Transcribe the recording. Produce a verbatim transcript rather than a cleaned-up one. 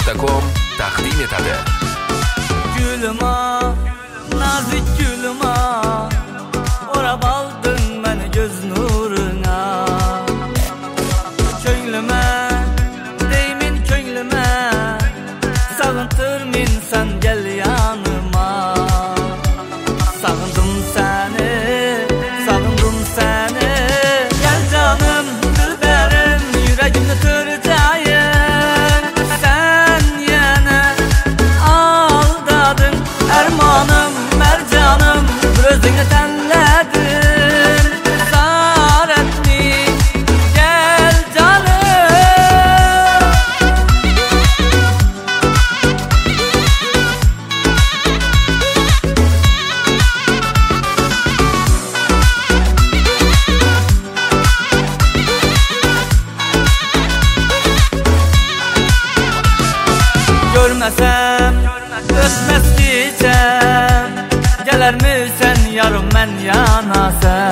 nokta com taqdim etadi. Gülüma, nazik gülüma, o'rab olding meni göz nuruna. Ko'nglime, deymin ko'nglime, sog'intirmin sen gel yanıma. Sağındım seni, sağındım seni, gel canım dilberim, yüreğimde töreceğim. Sen yine aldadın, ermanım, mercanım, bir özünle tenledin. Zar etmi, gel canım. Görmesem, ötmez gecem, gelir misin yarım ben yanasam.